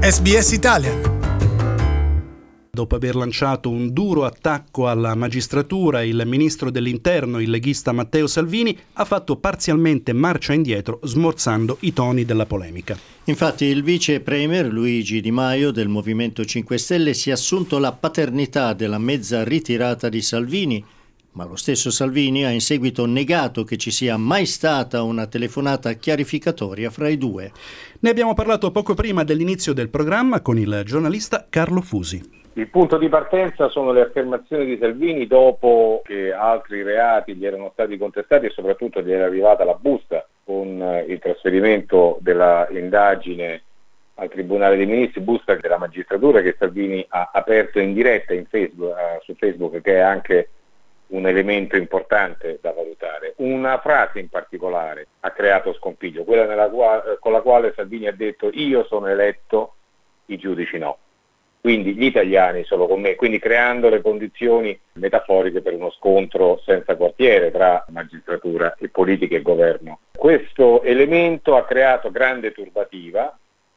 SBS Italian. Dopo aver lanciato un duro attacco alla magistratura, il ministro dell'Interno, il leghista Matteo Salvini, ha fatto parzialmente marcia indietro, smorzando i toni della polemica. Infatti il vice premier Luigi Di Maio del Movimento 5 Stelle si è assunto la paternità della mezza ritirata di Salvini, ma lo stesso Salvini ha in seguito negato che ci sia mai stata una telefonata chiarificatoria fra i due. Ne abbiamo parlato poco prima dell'inizio del programma con il giornalista Carlo Fusi. Il punto di partenza sono le affermazioni di Salvini dopo che altri reati gli erano stati contestati e soprattutto gli era arrivata la busta con il trasferimento della indagine al Tribunale dei Ministri, busta della magistratura che Salvini ha aperto in diretta su Facebook, che è anche un elemento importante da valutare. Una frase in particolare ha creato scompiglio, quella con la quale Salvini ha detto: io sono eletto, i giudici no. Quindi gli italiani solo con me, quindi creando le condizioni metaforiche per uno scontro senza quartiere tra magistratura e politica e governo. Questo elemento ha creato grande turbativa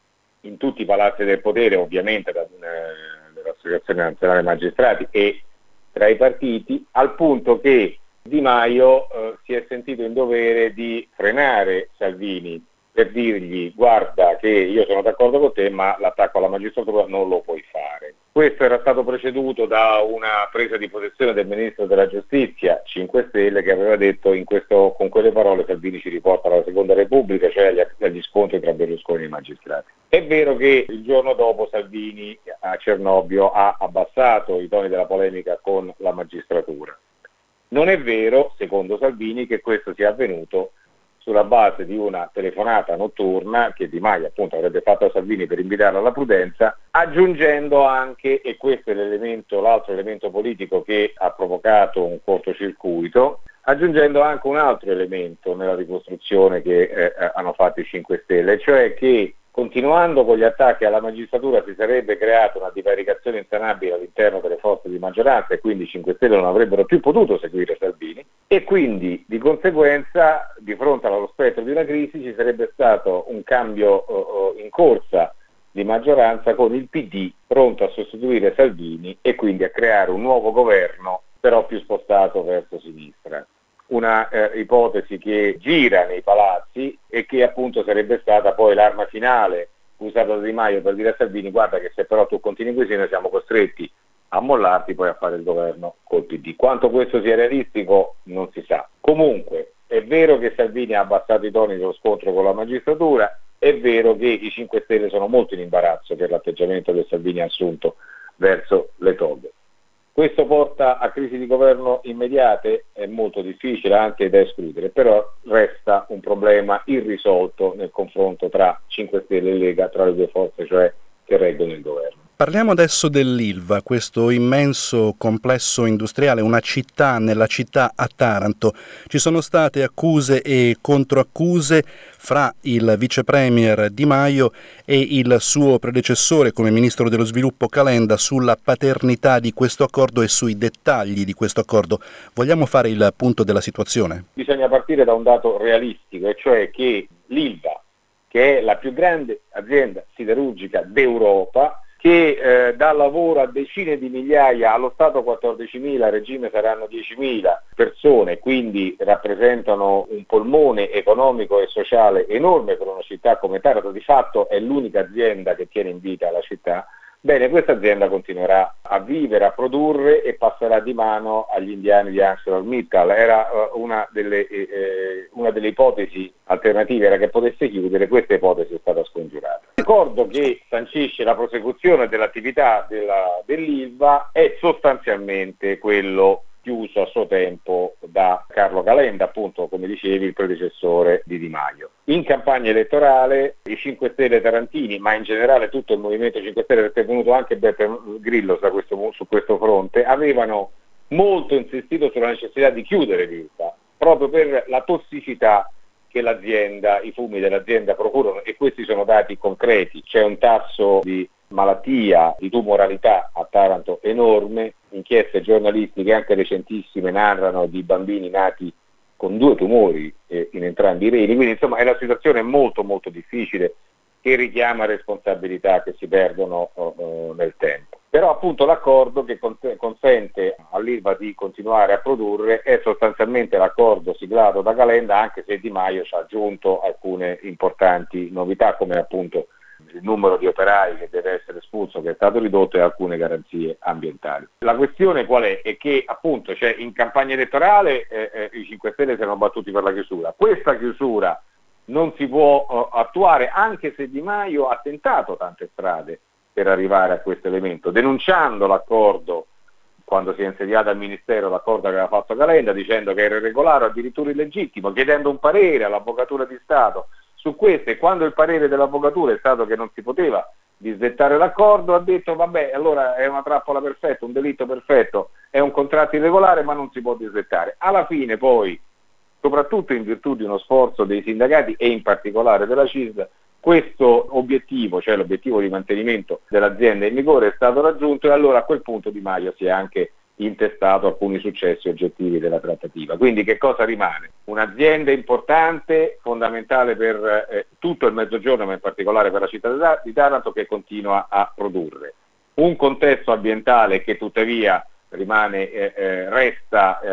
in tutti i palazzi del potere, ovviamente dall'Associazione Nazionale Magistrati e tra i partiti, al punto che Di Maio si è sentito in dovere di frenare Salvini per dirgli: guarda che io sono d'accordo con te, ma l'attacco alla magistratura non lo puoi fare. Questo era stato preceduto da una presa di posizione del ministro della Giustizia 5 Stelle che aveva detto con quelle parole Salvini ci riporta alla Seconda Repubblica, cioè agli scontri tra Berlusconi e i magistrati. È vero che il giorno dopo Salvini a Cernobbio ha abbassato i toni della polemica con la magistratura. Non è vero, secondo Salvini, che questo sia avvenuto sulla base di una telefonata notturna che Di Maio appunto avrebbe fatto a Salvini per invitarlo alla prudenza, aggiungendo anche, e questo è l'altro elemento politico che ha provocato un cortocircuito, aggiungendo anche un altro elemento nella ricostruzione che hanno fatto i 5 Stelle, cioè che continuando con gli attacchi alla magistratura si sarebbe creata una divaricazione insanabile all'interno delle forze di maggioranza e quindi i 5 Stelle non avrebbero più potuto seguire Salvini e quindi di conseguenza di fronte allo spettro di una crisi ci sarebbe stato un cambio in corsa di maggioranza con il PD pronto a sostituire Salvini e quindi a creare un nuovo governo però più spostato verso sinistra. Una ipotesi che gira nei palazzi e che appunto sarebbe stata poi l'arma finale usata da Di Maio per dire a Salvini: guarda che se però tu continui così noi siamo costretti a mollarti poi a fare il governo col PD. Quanto questo sia realistico non si sa. Comunque è vero che Salvini ha abbassato i toni dello scontro con la magistratura, è vero che i 5 Stelle sono molto in imbarazzo per l'atteggiamento che Salvini ha assunto verso le toghe. Questo porta a crisi di governo immediate? È molto difficile, anche da escludere, però resta un problema irrisolto nel confronto tra 5 Stelle e Lega, tra le due forze cioè che reggono il governo. Parliamo adesso dell'Ilva, questo immenso complesso industriale, una città nella città a Taranto. Ci sono state accuse e controaccuse fra il vice premier Di Maio e il suo predecessore come ministro dello sviluppo Calenda sulla paternità di questo accordo e sui dettagli di questo accordo. Vogliamo fare il punto della situazione? Bisogna partire da un dato realistico, e cioè che l'Ilva, che è la più grande azienda siderurgica d'Europa, che dà lavoro a decine di migliaia, allo Stato 14.000, a regime saranno 10.000 persone, quindi rappresentano un polmone economico e sociale enorme per una città come Taranto. Di fatto è l'unica azienda che tiene in vita la città. Bene, questa azienda continuerà a vivere, a produrre e passerà di mano agli indiani di ArcelorMittal. Era una delle ipotesi alternative era che potesse chiudere, questa ipotesi è stata scongiurata. L'accordo che sancisce la prosecuzione dell'attività dell'Ilva è sostanzialmente quello chiuso a suo tempo da Carlo Calenda, appunto come dicevi il predecessore di Di Maio. In campagna elettorale i 5 Stelle tarantini, ma in generale tutto il Movimento 5 Stelle, perché è venuto anche Beppe Grillo su questo fronte, avevano molto insistito sulla necessità di chiudere l'Ilva, proprio per la tossicità che i fumi dell'azienda procurano, e questi sono dati concreti. C'è un tasso di malattia, di tumoralità a Taranto enorme, inchieste giornalistiche anche recentissime narrano di bambini nati con 2 tumori in entrambi i reni, quindi insomma è la situazione molto molto difficile che richiama responsabilità che si perdono nel tempo. Però appunto l'accordo che consente all'Ilva di continuare a produrre è sostanzialmente l'accordo siglato da Calenda, anche se Di Maio ci ha aggiunto alcune importanti novità, come appunto il numero di operai che deve essere espulso, che è stato ridotto, e alcune garanzie ambientali. La questione qual è? È che appunto in campagna elettorale i 5 Stelle si erano battuti per la chiusura. Questa chiusura non si può attuare, anche se Di Maio ha tentato tante strade per arrivare a questo elemento, denunciando l'accordo quando si è insediato al Ministero, l'accordo che aveva fatto Calenda, dicendo che era irregolare o addirittura illegittimo, chiedendo un parere all'Avvocatura di Stato su questo, e quando il parere dell'Avvocatura è stato che non si poteva disdettare l'accordo, ha detto vabbè, allora è una trappola perfetta, un delitto perfetto, è un contratto irregolare ma non si può disdettare. Alla fine poi, soprattutto in virtù di uno sforzo dei sindacati e in particolare della CISL, questo obiettivo, cioè l'obiettivo di mantenimento dell'azienda in vigore, è stato raggiunto, e allora a quel punto Di Maio si è anche intestato alcuni successi oggettivi della trattativa. Quindi che cosa rimane? Un'azienda importante, fondamentale per tutto il Mezzogiorno, ma in particolare per la città di Taranto, che continua a produrre. Un contesto ambientale che tuttavia resta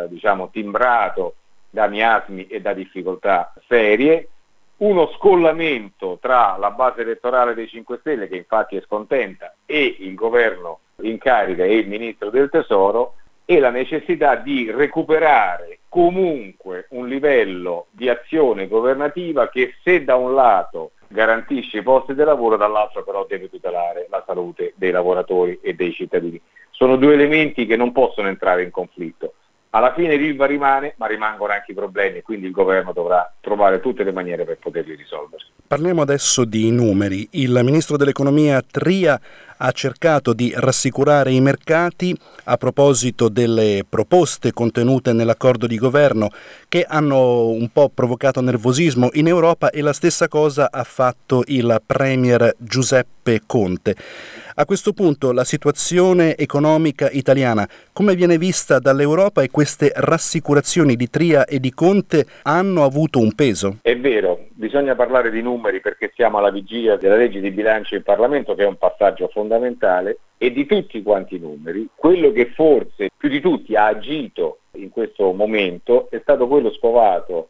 timbrato da miasmi e da difficoltà serie, uno scollamento tra la base elettorale dei 5 Stelle, che infatti è scontenta, e il governo in carica e il ministro del Tesoro, e la necessità di recuperare comunque un livello di azione governativa che, se da un lato garantisce i posti di lavoro, dall'altro però deve tutelare la salute dei lavoratori e dei cittadini. Sono due elementi che non possono entrare in conflitto. Alla fine l'Ilva rimane, ma rimangono anche i problemi, e quindi il governo dovrà trovare tutte le maniere per poterli risolvere. Parliamo adesso di numeri. Il ministro dell'Economia Tria ha cercato di rassicurare i mercati a proposito delle proposte contenute nell'accordo di governo, che hanno un po' provocato nervosismo in Europa, e la stessa cosa ha fatto il premier Giuseppe Conte. A questo punto la situazione economica italiana come viene vista dall'Europa, e queste rassicurazioni di Tria e di Conte hanno avuto un peso? È vero, bisogna parlare di numeri perché siamo alla vigilia della legge di bilancio in Parlamento, che è un passaggio fondamentale, e di tutti quanti i numeri, quello che forse più di tutti ha agito in questo momento è stato quello scovato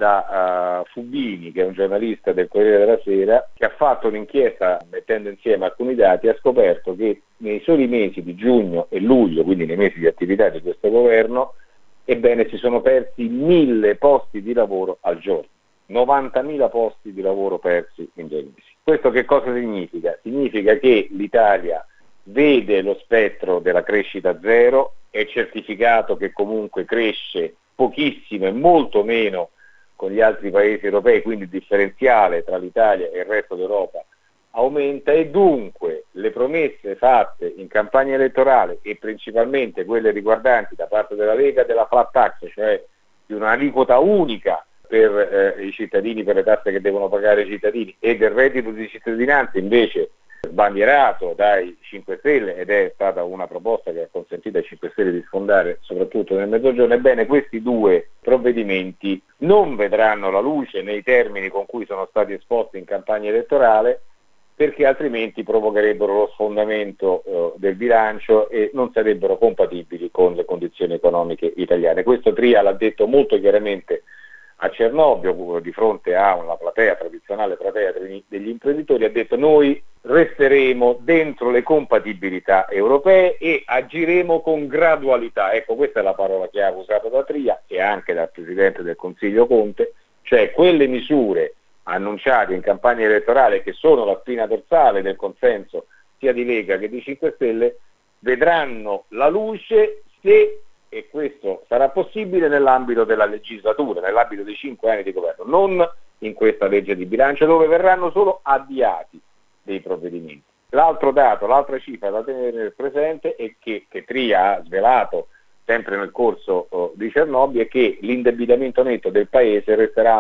da Fubini, che è un giornalista del Corriere della Sera, che ha fatto un'inchiesta mettendo insieme alcuni dati, e ha scoperto che nei soli mesi di giugno e luglio, quindi nei mesi di attività di questo governo, ebbene si sono persi 1.000 posti di lavoro al giorno, 90.000 posti di lavoro persi in 2 mesi. Questo che cosa significa? Significa che l'Italia vede lo spettro della crescita zero, è certificato che comunque cresce pochissimo e molto meno con gli altri paesi europei, quindi il differenziale tra l'Italia e il resto d'Europa aumenta, e dunque le promesse fatte in campagna elettorale, e principalmente quelle riguardanti da parte della Lega della flat tax, cioè di un'aliquota unica per i cittadini, per le tasse che devono pagare i cittadini, e del reddito di cittadinanza invece sbandierato dai 5 Stelle, ed è stata una proposta che ha consentito ai 5 Stelle di sfondare soprattutto nel Mezzogiorno. Ebbene, questi due provvedimenti non vedranno la luce nei termini con cui sono stati esposti in campagna elettorale, perché altrimenti provocherebbero lo sfondamento del bilancio e non sarebbero compatibili con le condizioni economiche italiane. Questo Tria l'ha detto molto chiaramente a Cernobbio, di fronte a una tradizionale platea degli imprenditori. Ha detto: noi resteremo dentro le compatibilità europee e agiremo con gradualità. Ecco, questa è la parola chiave usata da Tria e anche dal Presidente del Consiglio Conte, cioè quelle misure annunciate in campagna elettorale, che sono la spina dorsale del consenso sia di Lega che di 5 Stelle, vedranno la luce se, e questo sarà possibile, nell'ambito della legislatura, nell'ambito dei 5 anni di governo, non in questa legge di bilancio, dove verranno solo avviati dei provvedimenti. L'altro dato, l'altra cifra da tenere presente, è che Tria ha svelato sempre nel corso di Cernobbio, è che l'indebitamento netto del Paese resterà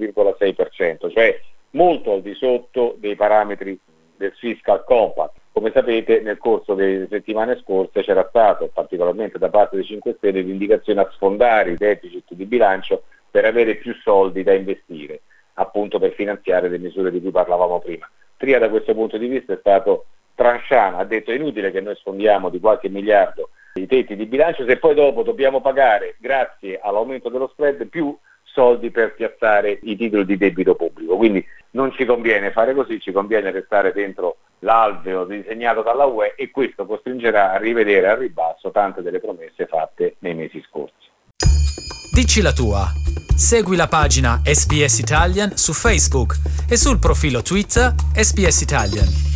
all'1,6%, cioè molto al di sotto dei parametri del Fiscal Compact. Come sapete, nel corso delle settimane scorse c'era stato, particolarmente da parte dei 5 Stelle, l'indicazione a sfondare i deficit di bilancio per avere più soldi da investire. appunto per finanziare le misure di cui parlavamo prima. Tria da questo punto di vista è stato tranchant, ha detto è inutile che noi sfondiamo di qualche miliardo i tetti di bilancio se poi dopo dobbiamo pagare, grazie all'aumento dello spread, più soldi per piazzare i titoli di debito pubblico. Quindi non ci conviene fare così, ci conviene restare dentro l'alveo disegnato dalla UE e questo costringerà a rivedere al ribasso tante delle promesse fatte nei mesi scorsi. Dici la tua. Segui la pagina SBS Italian su Facebook e sul profilo Twitter SBS Italian.